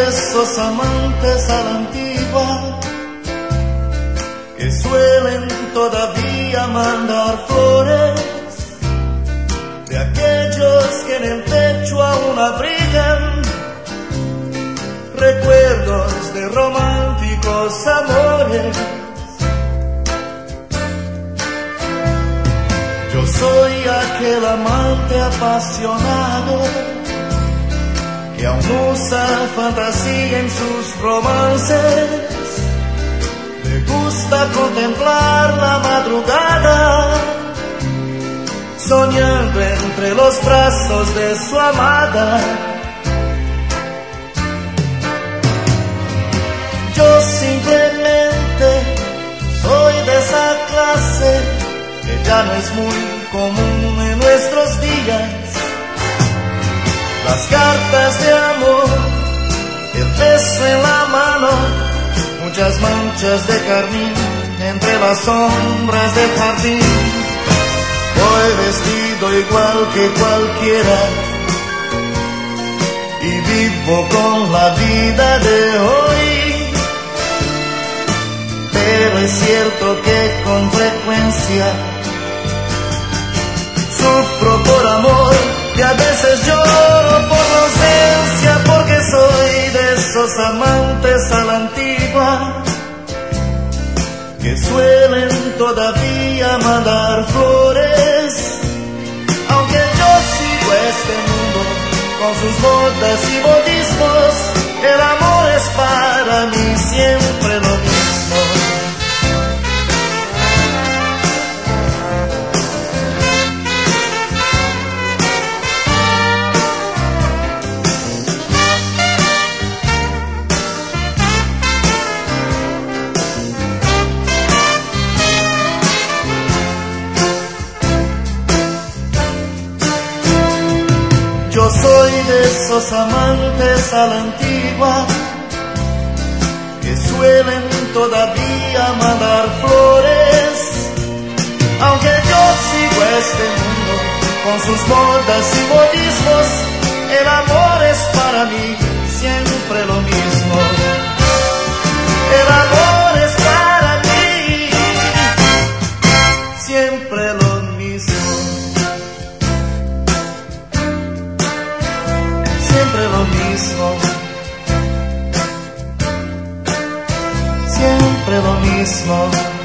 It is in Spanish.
de esos amantes a la antigua que suelen todavía mandar flores, de aquellos que en el pecho aún abrigan recuerdos de románticos amores. Yo soy aquel amante apasionado que aún usa fantasía en sus romances. Me gusta contemplar la madrugada, soñando entre los brazos de su amada. Yo simplemente soy de esa clase que ya no es muy común en nuestros días. Las cartas de amor, el beso en la mano, muchas manchas de carmín entre las sombras del jardín. Voy vestido igual que cualquiera y vivo con la vida de hoy, pero es cierto que con frecuencia sufro por amor y a veces lloro por la ausencia, porque soy de esos amantes a la antigua que suelen todavía mandar flores. Aunque yo sigo este mundo con sus modas y modismos, el amor es para mí siempre lo mismo. Yo soy de esos amantes a la antigua que suelen todavía mandar flores. Aunque yo sigo este mundo con sus modas y modismos, el amor es para mí siempre lo mismo. El amor es para mí siempre lo mismo. Siempre lo mismo, siempre lo mismo.